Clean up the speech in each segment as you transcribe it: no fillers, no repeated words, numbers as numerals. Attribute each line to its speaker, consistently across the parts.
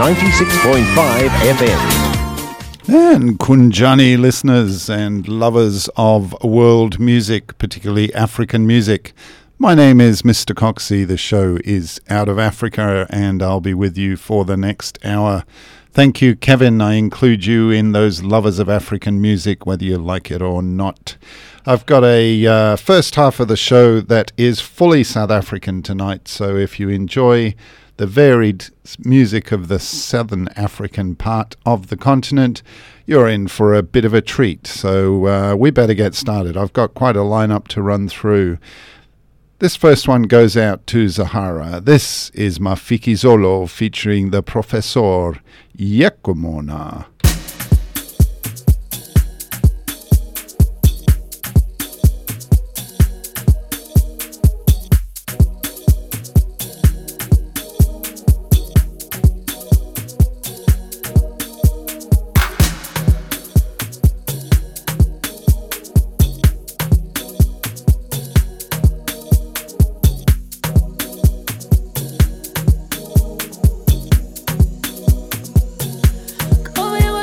Speaker 1: 96.5 FM.
Speaker 2: And Kunjani listeners and lovers of world music, particularly African music. My name is Mr. Coxie. The show is Out of Africa and I'll be with you for the next hour. Thank you, Kevin. I include you in those lovers of African music, whether you like it or not. I've got a first half of the show that is fully South African tonight, so if you enjoy the varied music of the Southern African part of the continent, you're in for a bit of a treat. So we better get started. I've got quite a lineup to run through. This first one goes out to Zahara. This is Mafiki Zolo featuring the Professor Yekumona.
Speaker 3: Going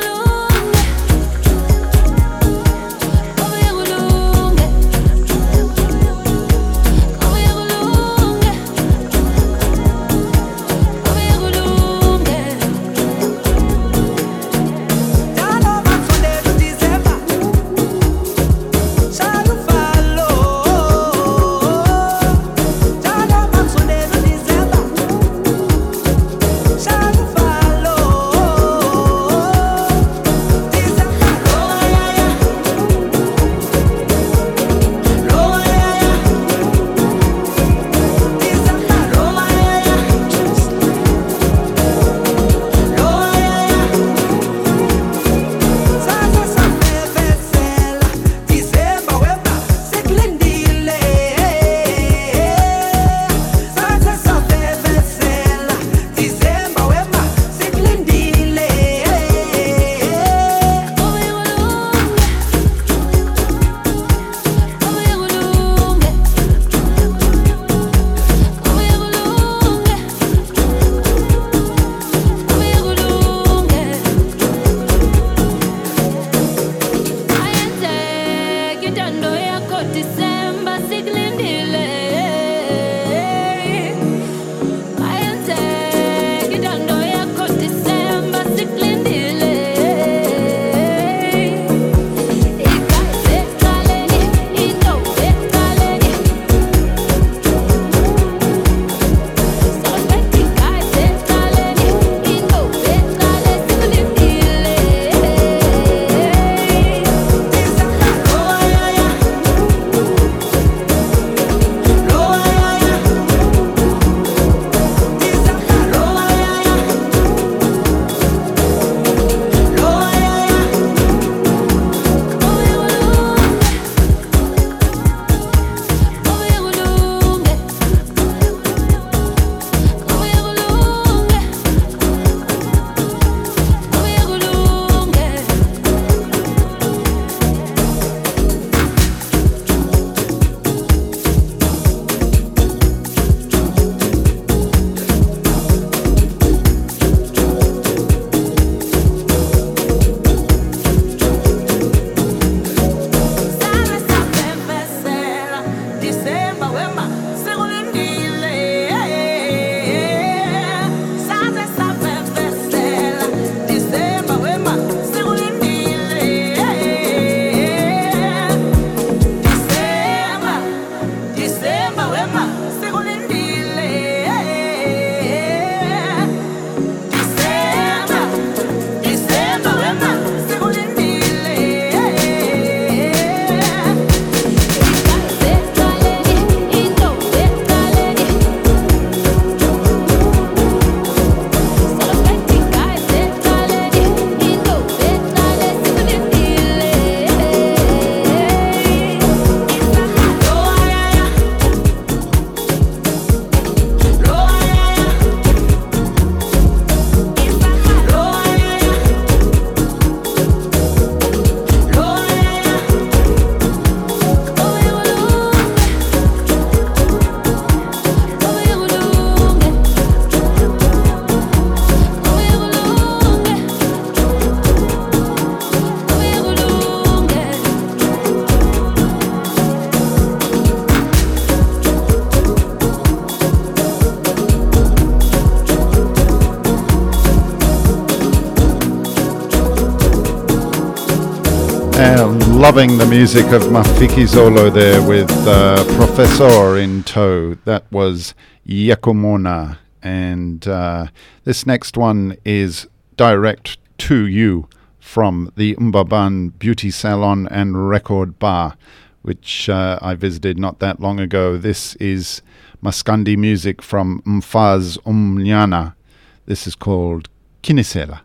Speaker 2: Loving the music of Mafiki Zolo there with Professor in tow. That was Yakomona. And this next one is direct to you from the Mbaban Beauty Salon and Record Bar, which I visited not that long ago. This is Maskandi music from Mfaz Umnyana. This is called Kinisela.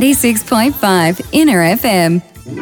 Speaker 1: 96.5 Inner FM.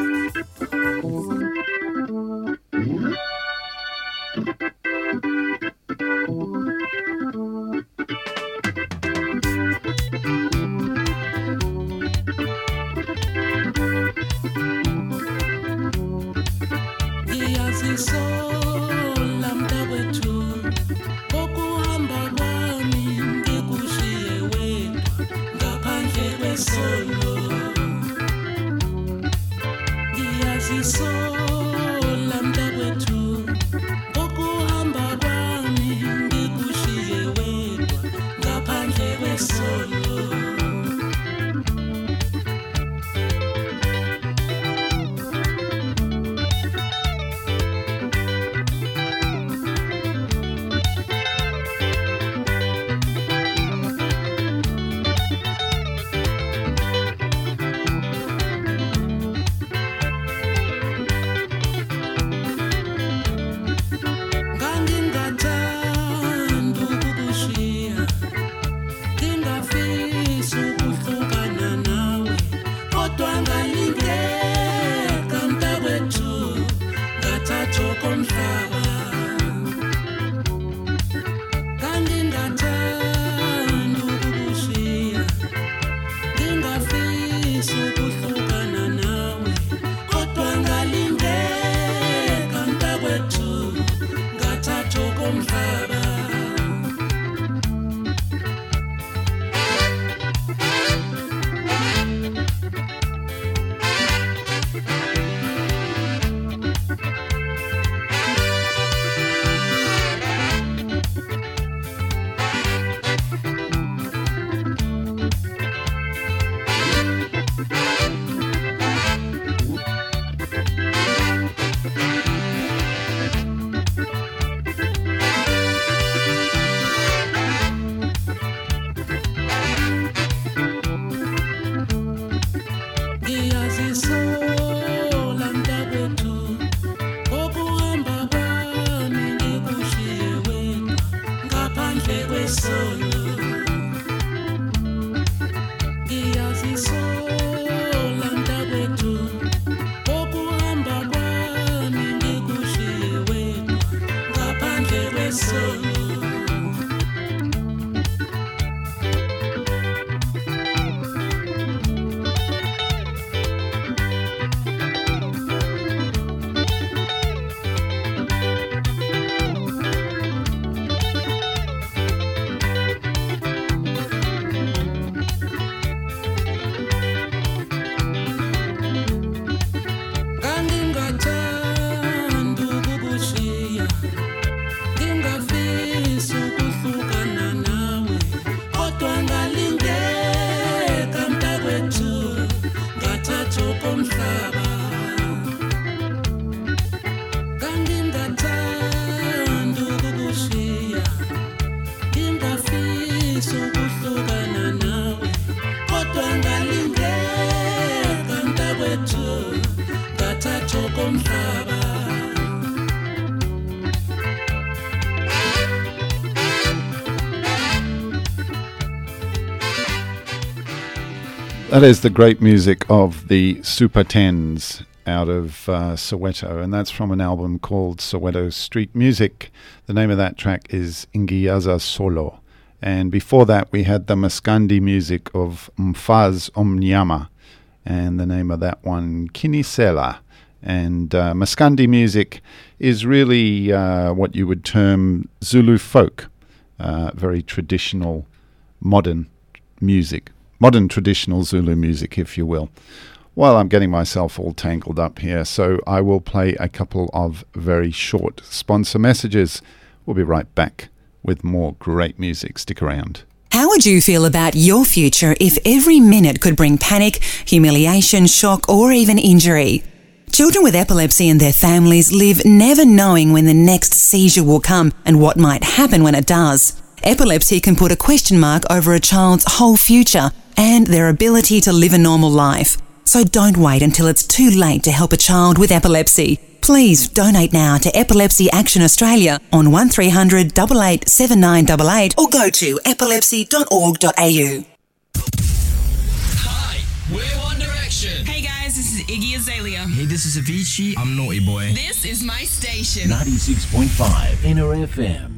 Speaker 2: That is the great music of the Super Tens out of Soweto, and that's from an album called Soweto Street Music. The name of that track is Ngiyaza Solo. And before that, we had the Maskandi music of Mfaz Omnyama, and the name of that one, Kinisela. And Maskandi music is really what you would term Zulu folk, very traditional, modern music. Modern traditional Zulu music, if you will. Well, I'm getting myself all tangled up here, so I will play a couple of very short sponsor messages. We'll be right back with more great music. Stick around.
Speaker 3: How would you feel about your future if every minute could bring panic, humiliation, shock, or even injury? Children with epilepsy and their families live never knowing when the next seizure will come and what might happen when it does. Epilepsy can put a question mark over a child's whole future and their ability to live a normal life. So don't wait until it's too late to help a child with epilepsy. Please donate now to Epilepsy Action Australia on 1300 88 7988 or go to epilepsy.org.au.
Speaker 4: Hi,
Speaker 1: We're One Direction.
Speaker 4: Hey guys, this is Iggy Azalea.
Speaker 5: Hey, this is Avicii. I'm Naughty Boy.
Speaker 4: This is my station.
Speaker 1: 96.5 Inner FM.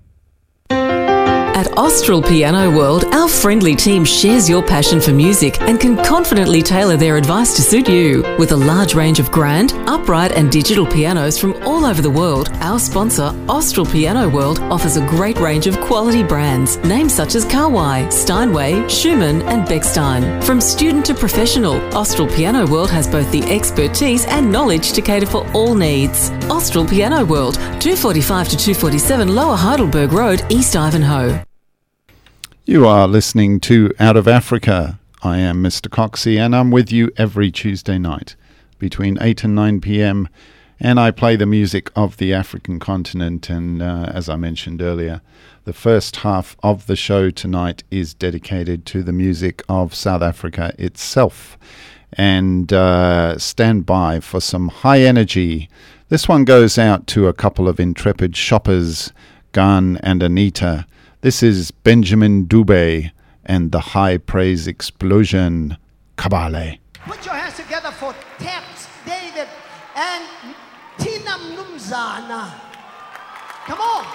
Speaker 6: At Austral Piano World, our friendly team shares your passion for music and can confidently tailor their advice to suit you. With a large range of grand, upright and digital pianos from all over the world, our sponsor, Austral Piano World, offers a great range of quality brands, names such as Kawai, Steinway, Schumann and Bechstein. From student to professional, Austral Piano World has both the expertise and knowledge to cater for all needs. Austral Piano World, 245 to 247 Lower Heidelberg Road, East Ivanhoe.
Speaker 2: You are listening to Out of Africa. I am Mr. Coxie and I'm with you every Tuesday night between 8 and 9 p.m. and I play the music of the African continent, and as I mentioned earlier, the first half of the show tonight is dedicated to the music of South Africa itself. And stand by for some high energy. This one goes out to a couple of intrepid shoppers, Gan and Anita. This is Benjamin Dube and the High Praise Explosion, Kabale.
Speaker 7: Put your hands together for Taps, David, and Tina Mnumzana. Come on.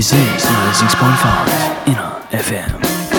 Speaker 8: This is 96.5 Inner FM.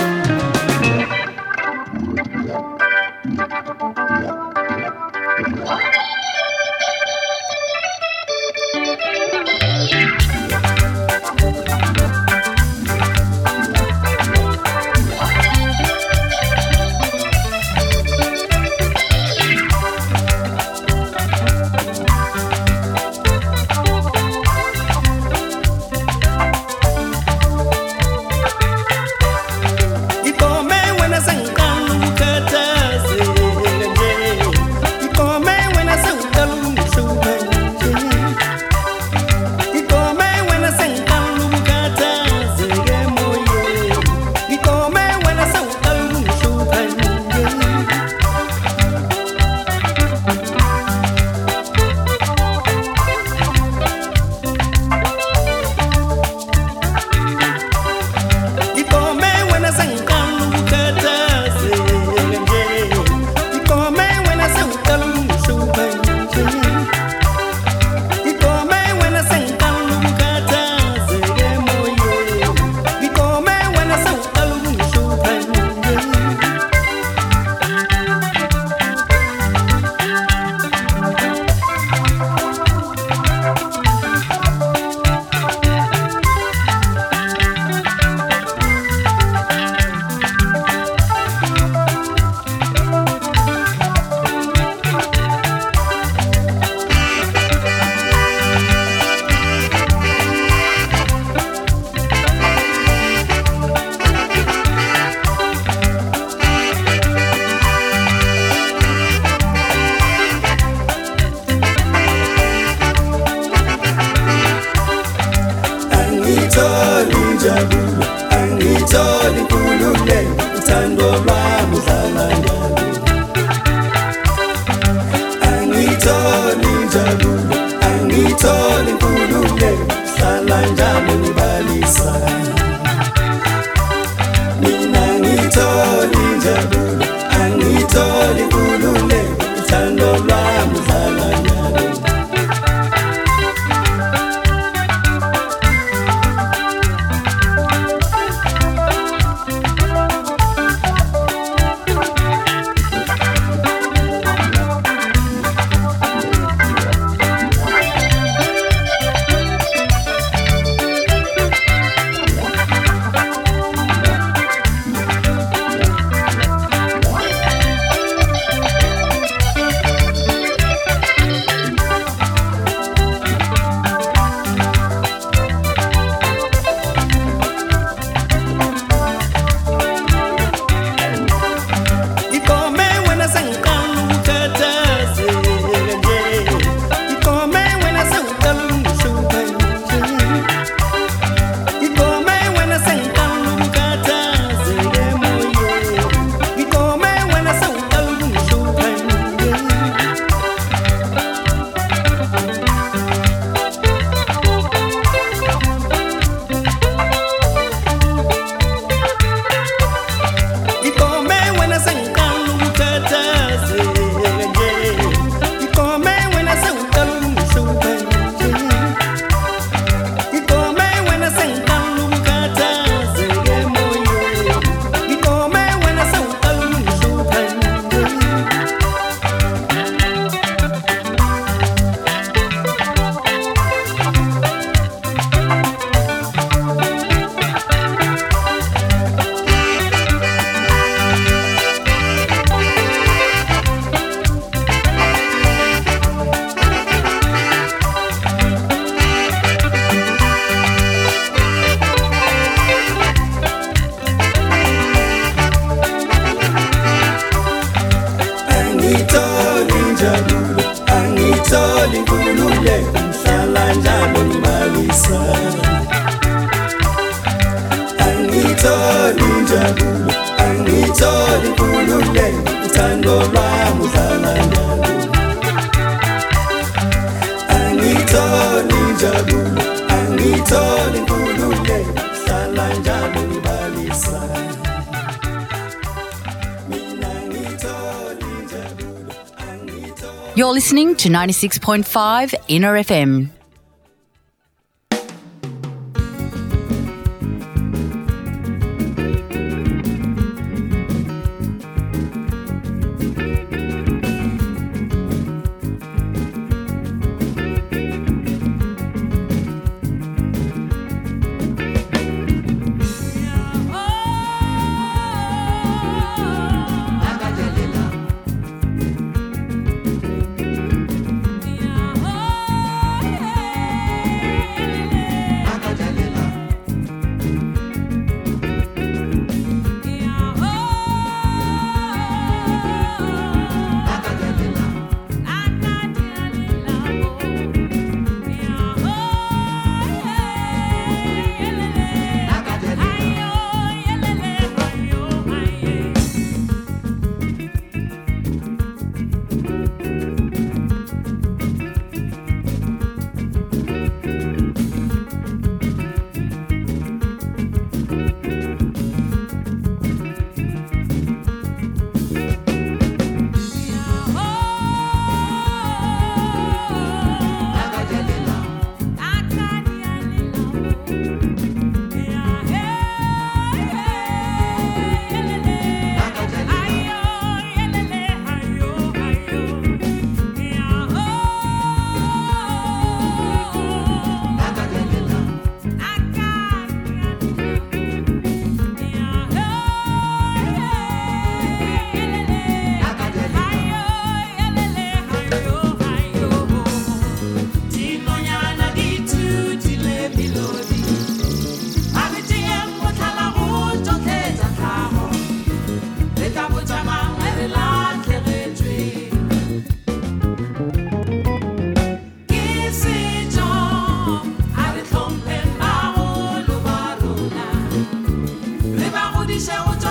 Speaker 9: You're listening to 96.5 Inner FM.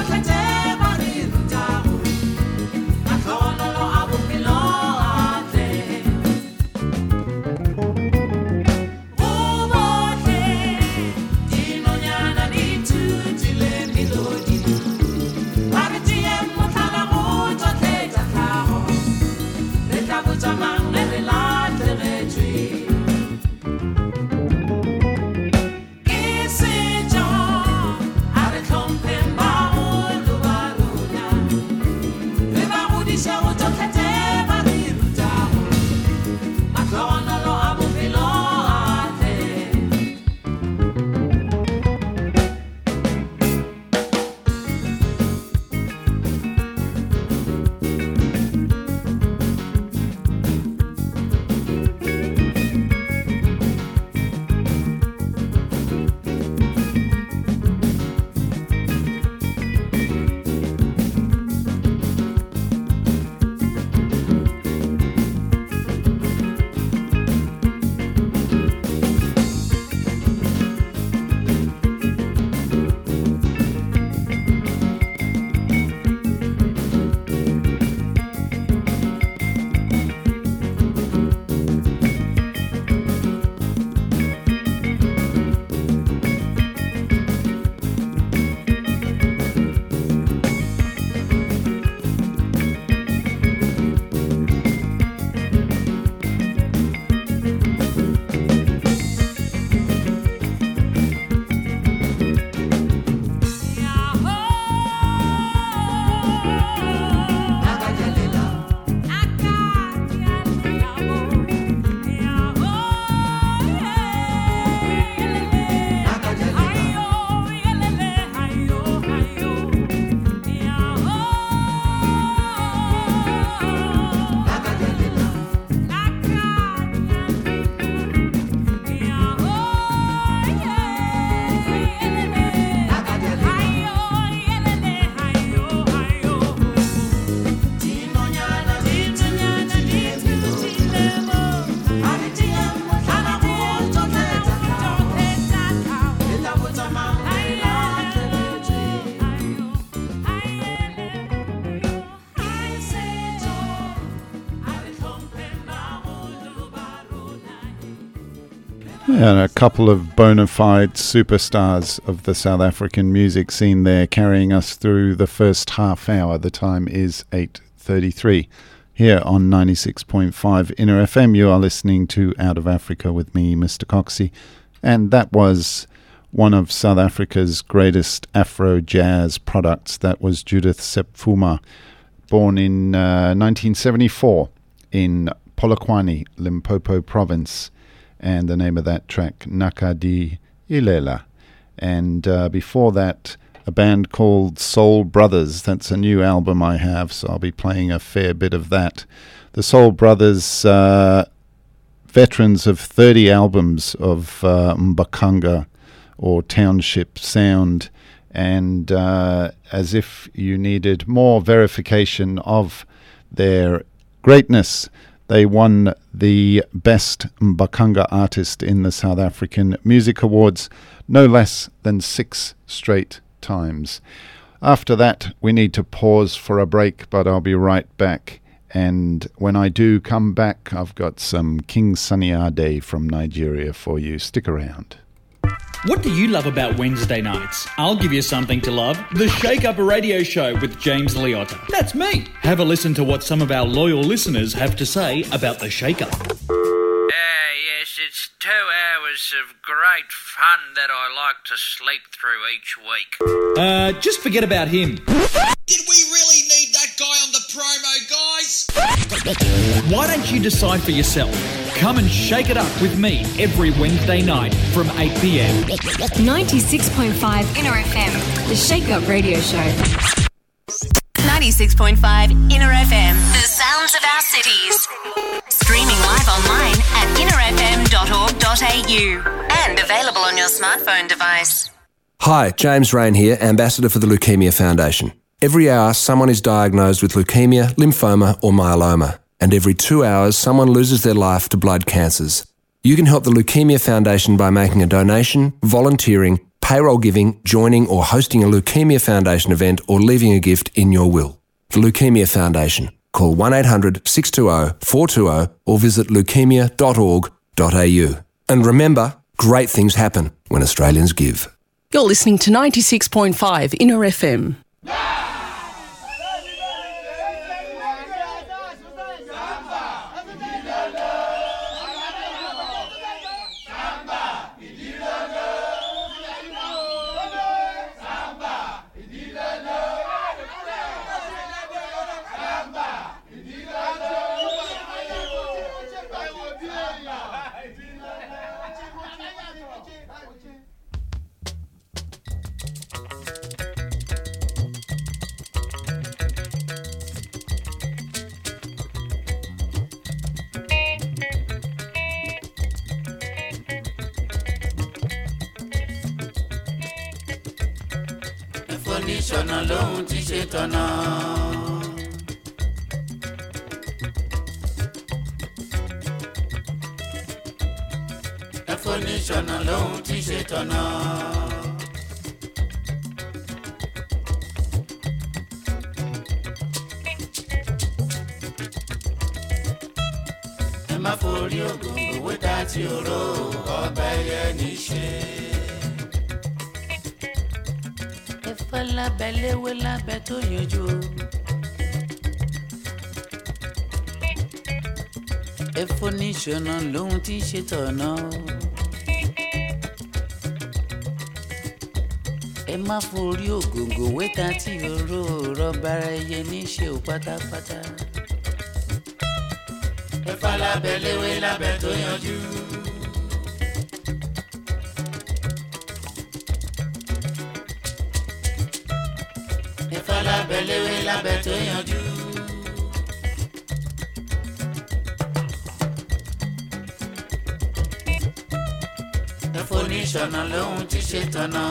Speaker 2: And a couple of bona fide superstars of the South African music scene there, carrying us through the first half hour. The time is 8:33. Here on 96.5 Inner FM, you are listening to Out of Africa with me, Mr. Coxie. And that was one of South Africa's greatest Afro jazz products. That was Judith Sepfuma, born in 1974 in Polokwane, Limpopo province. And the name of that track, Nakadi Ilela. And before that, a band called Soul Brothers. That's a new album I have, so I'll be playing a fair bit of that. The Soul Brothers, veterans of 30 albums of Mbakanga or township sound. And as if you needed more verification of their greatness, they won the Best Mbakanga Artist in the South African Music Awards no less than 6 straight times. After that, we need to pause for a break, but I'll be right back. And when I do come back, I've got some King Sunny Ade from Nigeria for you. Stick around.
Speaker 10: What do you love about Wednesday nights? I'll give you something to love. The Shake Up Radio Show with James Liotta. That's me. Have a listen to what some of our loyal listeners have to say about the Shake Up.
Speaker 11: Yes, it's 2 hours of great fun that I like to sleep through each week.
Speaker 10: Just forget about him.
Speaker 12: Did we really need that guy on the promo, guys?
Speaker 10: Why don't you decide for yourself? Come and shake it up with me every Wednesday night from 8 p.m.
Speaker 13: 96.5 Inner FM, the Shake Up Radio Show.
Speaker 9: 96.5 Inner FM, the sounds of our cities. Streaming live online at innerfm.org.au and available on your smartphone device.
Speaker 14: Hi, James Rain here, Ambassador for the Leukemia Foundation. Every hour, someone is diagnosed with leukemia, lymphoma or myeloma. And every 2 hours, someone loses their life to blood cancers. You can help the Leukemia Foundation by making a donation, volunteering, payroll giving, joining or hosting a Leukemia Foundation event or leaving a gift in your will. The Leukemia Foundation. Call 1800 620 420 or visit leukemia.org.au. And remember, great things happen when Australians give.
Speaker 15: You're listening to 96.5 Inner FM.
Speaker 16: Oníṣọ̀nà lòun ti ṣe tọ̀nà. Oníṣọ̀nà lòun ti ṣe tọ̀nà. Ẹ má forí ògòǹgò wé tá tí oró ọba ẹyẹ níṣe. Lábẹ́ léwé lábẹ́ tó yanjú. Ẹ̀fọ́ níṣọ̀nà lòun ti ṣe tọ̀nà. Ẹ má forí ògòǹgò wéta tí oró rọ́bàrà ẹyẹ níṣe ò pátápátá. Ẹ̀fọ́ lábẹ́ léwé lábẹ́ tó yanjú. Lábẹ́léwé lábẹ́ tó yanjú. Ẹ̀fọ́ oníṣọ̀nà lòun ti ṣe tọ̀nà.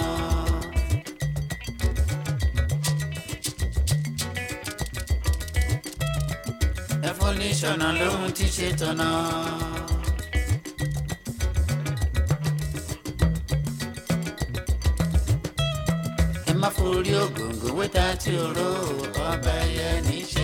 Speaker 16: Ẹ̀fọ́ oníṣọ̀nà lòun ti ṣe tọ̀nà. Má forí ògòǹgò wéta tí oró ọba ẹyẹ níṣe.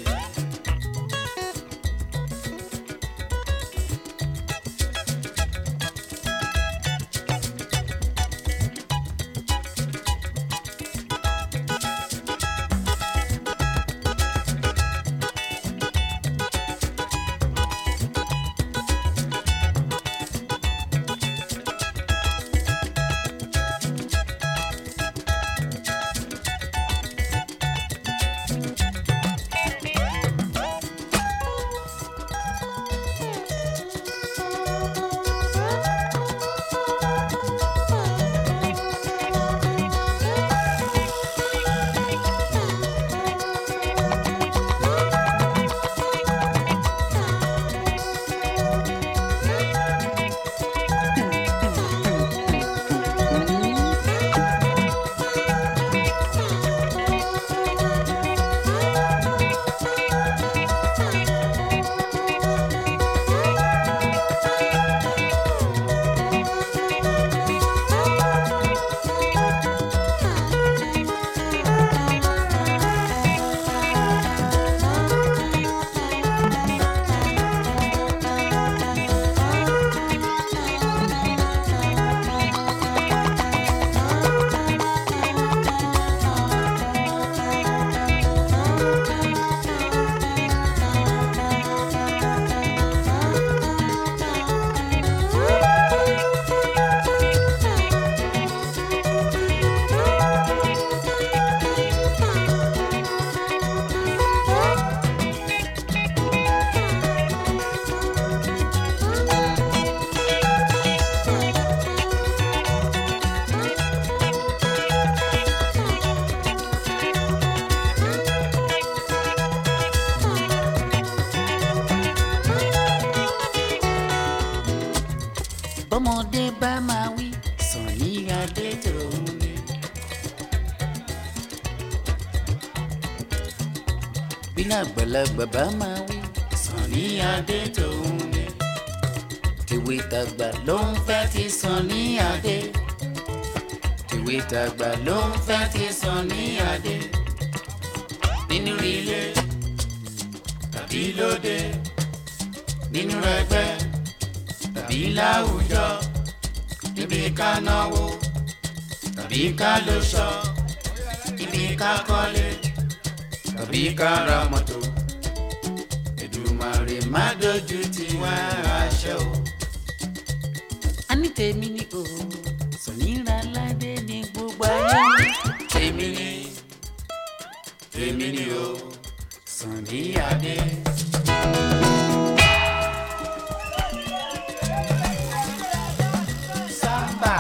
Speaker 16: bọ́mọdé bá máa wí Sunny Adé tòun ni. bí àgbàlagbà bá máa wí Sunny Adé tòun ni. tìwé tàgbà ló ń fẹ́ ti Sunny Adé. tèwe tàgbà ló ń fẹ́ ti sàn ní adé nínú ilé tàbí lóde nínú ẹgbẹ́ tàbí láwùjọ níbi ká náwó tàbí ká lóṣọ níbi ká kọ́lé tàbí ká ra mọ́tò Èdùmàrè má dojú tì wá àṣẹ o. A ní tèmi ni o Sọ̀nìrà Ládé ní gbogbo ayé tèmi ni o Sọ̀ní Adé. Samba.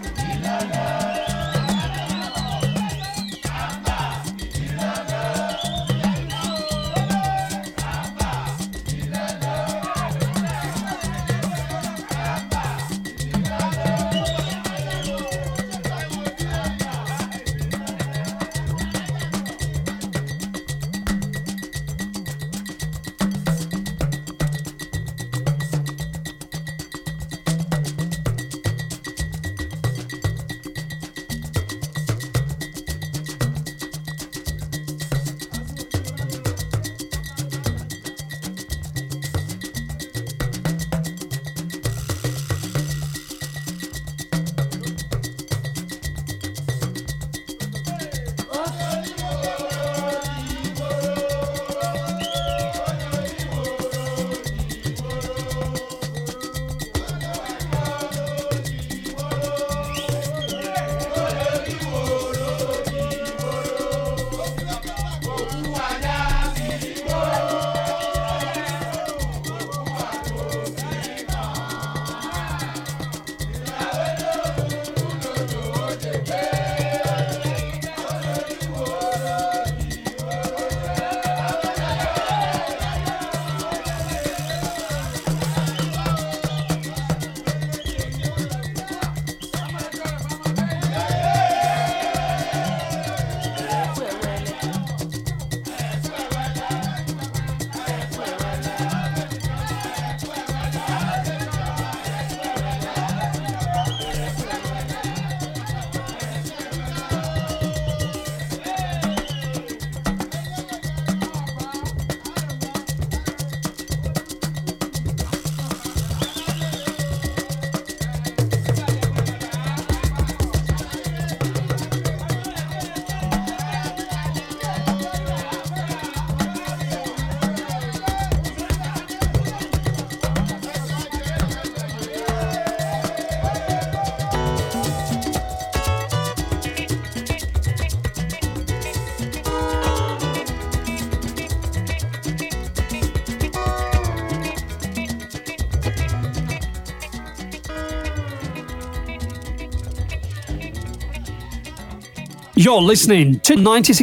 Speaker 17: You're listening to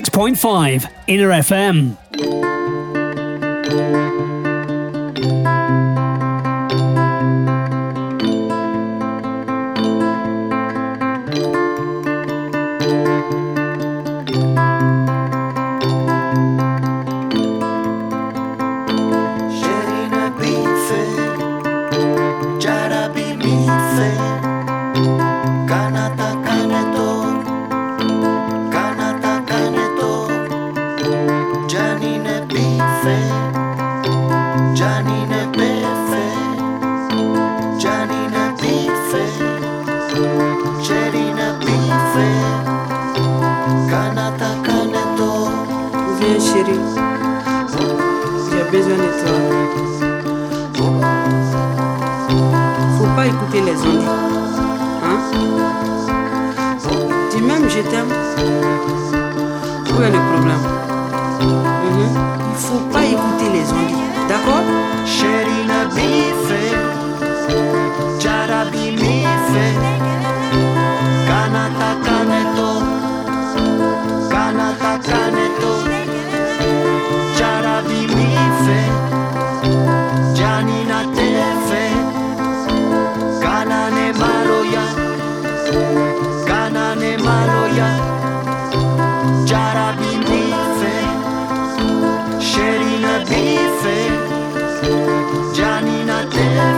Speaker 17: 96.5 Inner FM.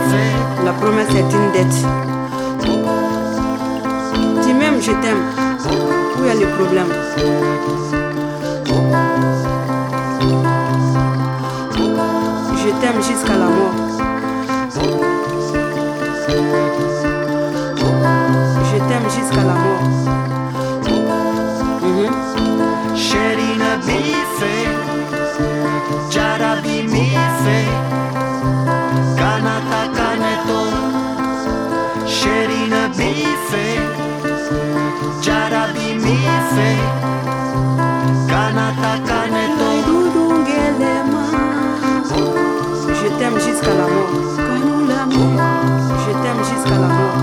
Speaker 18: La promesse est une dette. Dis même je t'aime. il y a les problèmes. Je t'aime jusqu'à la mort. Je t'aime jusqu'à la mort.
Speaker 16: Sherina bife, Jarabi mife, Kanata kaneto. Sherina bife, Jarabi mife, Kanata kaneto.
Speaker 18: Je t'aime jusqu'à la mort. Je t'aime jusqu'à la mort.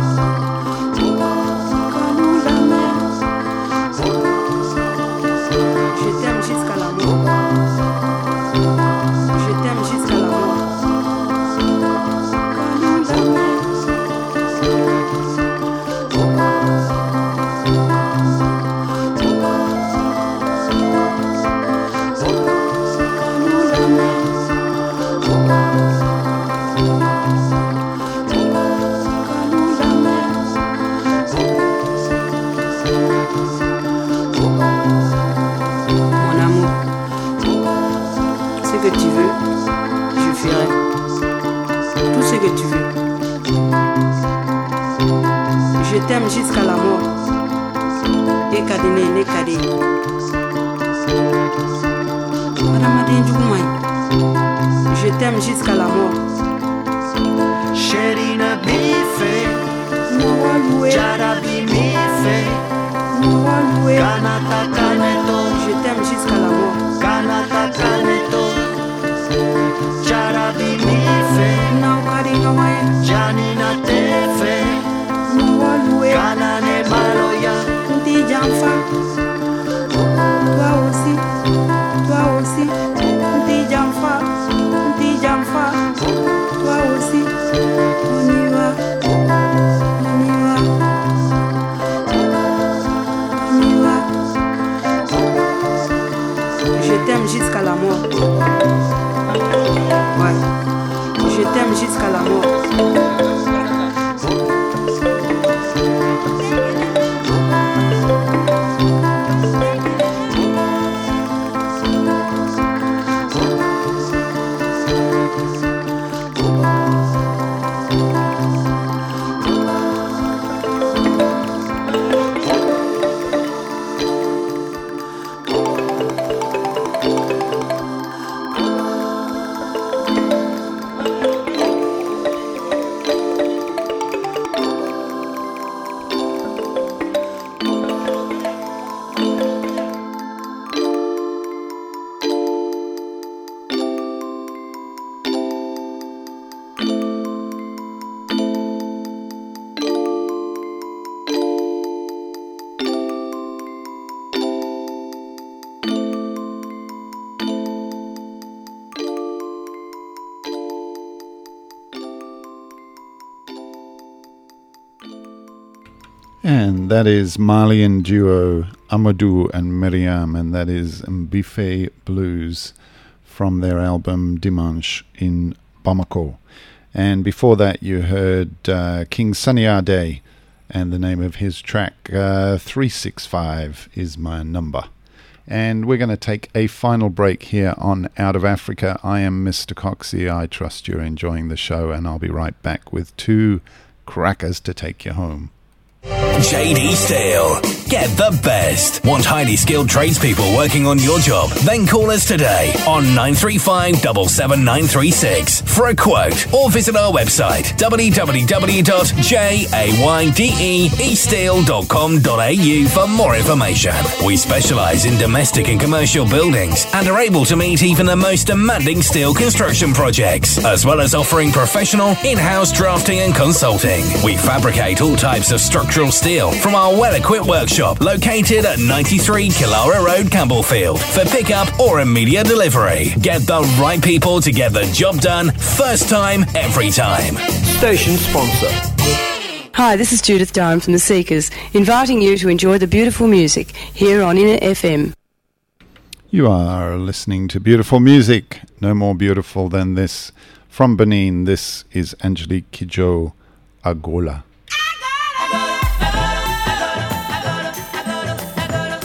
Speaker 18: Je t'aime jusqu'à la mort. Je t'aime jusqu'à la mort. Je t'aime jusqu'à la mort. Ekadene, nekade. Je t'aime jusqu'à la mort.
Speaker 16: Sherina bife, Jarabi mife, Kanata kaneto.
Speaker 18: Je t'aime jusqu'à la mort.
Speaker 16: Kanata kaneto. Jarabi mife, Janina tefe, Kanane maloya.
Speaker 18: Toi aussi, toi aussi, Ndijamfa, toi aussi, on y va, on y va, on y va. Je t'aime jusqu'à la mort. Ouais, je t'aime jusqu'à la mort.
Speaker 2: And that is Malian duo Amadou and Miriam, and that is Mbife Blues from their album Dimanche in Bamako. And before that you heard King Sunny Ade, and the name of his track 365 is my number. And we're going to take a final break here on Out of Africa. I am Mr. Coxie. I trust you're enjoying the show, and I'll be right back with two crackers to take you home.
Speaker 19: JD Steel. Get the best. Want highly skilled tradespeople working on your job? Then call us today on 935 77936 for a quote, or visit our website www.jaydeesteel.com.au for more information. We specialise in domestic and commercial buildings and are able to meet even the most demanding steel construction projects, as well as offering professional in-house drafting and consulting. We fabricate all types of structural steel from our well-equipped workshop located at 93 Kilara Road, Campbellfield, for pickup or immediate delivery. Get the right people to get the job done first time, every time.
Speaker 20: Station sponsor.
Speaker 21: Hi, this is Judith Durham from The Seekers, inviting you to enjoy the beautiful music here on Inner FM.
Speaker 2: You are listening to beautiful music, no more beautiful than this. From Benin, this is Angelique Kidjo, Agola.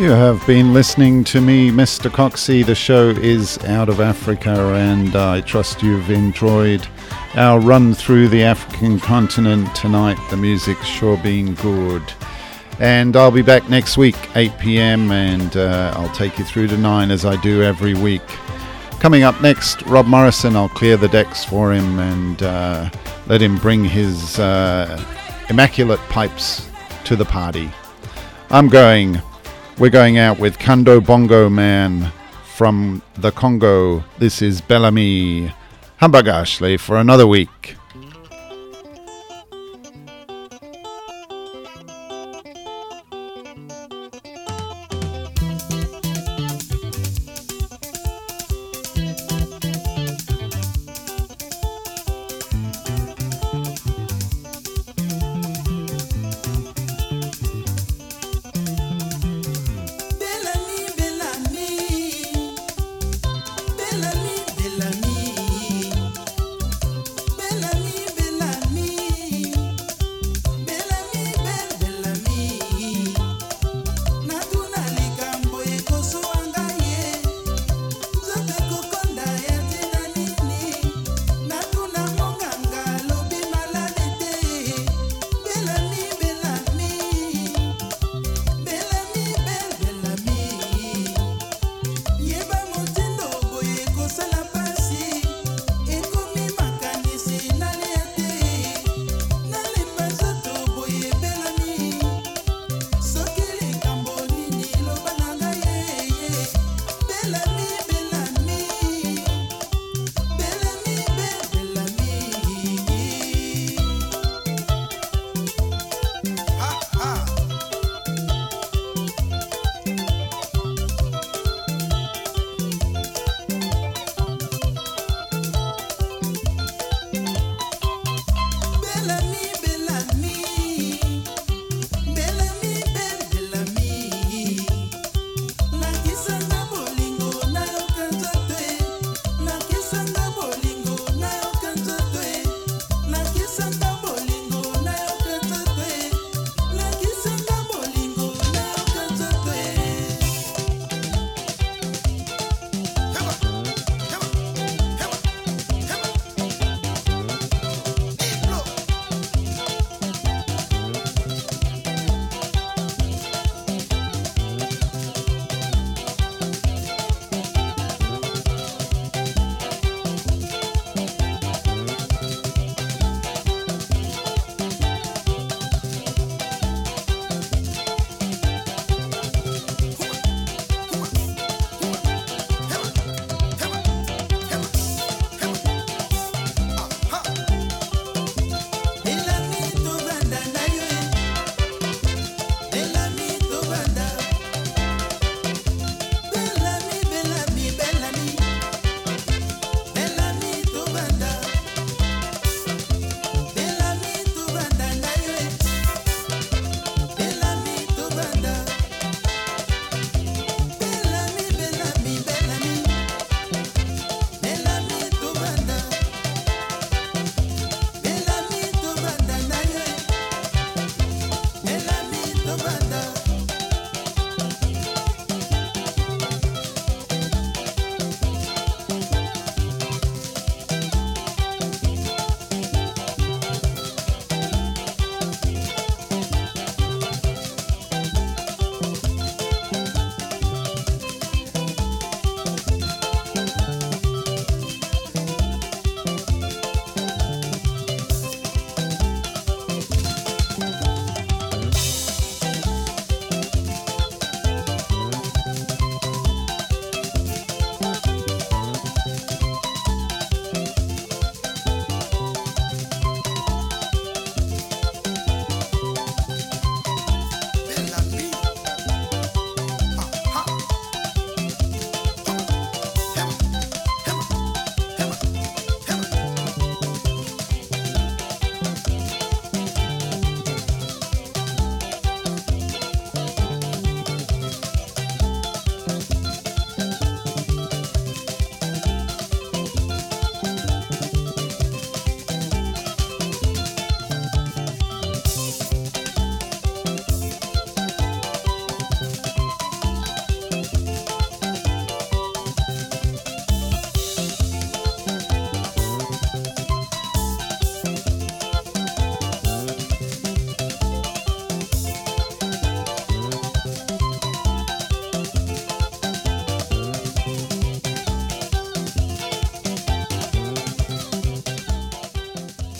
Speaker 2: You have been listening to me, Mr. Coxie. The show is Out of Africa, and I trust you've enjoyed our run through the African continent tonight. The music's sure been good. And I'll be back next week, 8 p.m, and I'll take you through to 9 as I do every week. Coming up next, Rob Morrison. I'll clear the decks for him and let him bring his immaculate pipes to the party. We're going out with Kando Bongo Man from the Congo. This is Bellamy Hambagashle for another week.
Speaker 16: Bellamy,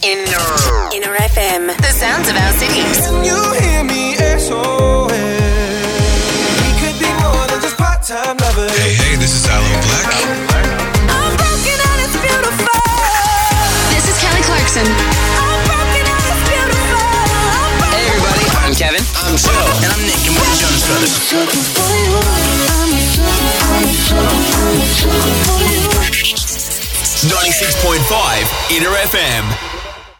Speaker 9: Inner FM. The sounds of our cities.
Speaker 20: Can you hear me? SOS. We could be more than just part-time lovers.
Speaker 22: Hey, this is Alan Black.
Speaker 20: I'm broken and it's beautiful.
Speaker 13: This is Kelly Clarkson.
Speaker 20: I'm broken and it's beautiful.
Speaker 5: Hey everybody, I'm Kevin. I'm Phil. And I'm Nick, and we're the Jonas Brothers.
Speaker 19: 96.5 Inner FM.